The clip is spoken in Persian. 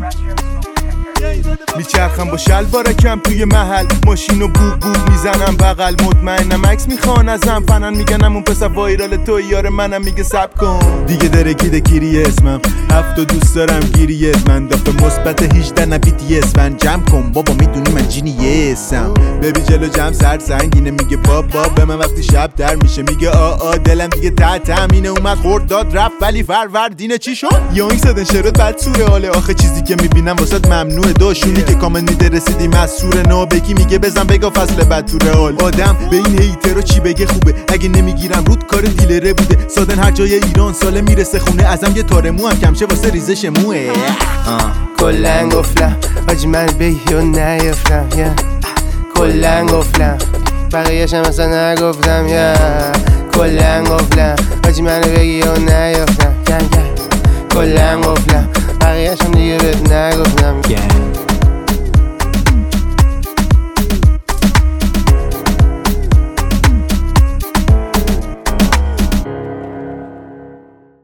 میچرخم با شلوارکم توی محل، ماشینو بوق بوق میزنم بغل، مطمئنم عکس میخوان ازم، فنن میگنم اون پسر وایرال تو، یار منم میگه سب کن دیگه درگیده کیری اسمم، هفتو دوست دارم گیری من، دفعه مثبت 18 نه BTS من، جمع کن بابا میدونی من جینیسم، ببی جلو جمع سر سنگینه، میگه بابا به من وقتی شب در میشه، میگه آ دلم دیگه تحتم اینه، اومد خورد داد رفت ولی فروردینه چی شد؟ یا این صدن شرط بد سوره حاله، آخه چیزی که میبینم واسط ممنوعه، داشونی که کامنت میده رسیدی مسرور، نو بگی میگه بزن بگا فصل بد تو رئال، آدم به این هیترو چی بگه خوبه، اگه نمیگیرم رود کار دیلره بوده، سادن هر جای ایران ساله میرسه خونه، ازم یه تاره مو هم کمشه واسه ریزش موه، کلن گفتم حاجی من بگی و نیفتم، کلن گفتم بقیه‌شم اصلا نگفتم، کلن گفتم حاجی من بگی و نیفتم، کلن گفتم بقیه‌شم دیگه بهت نگفتم.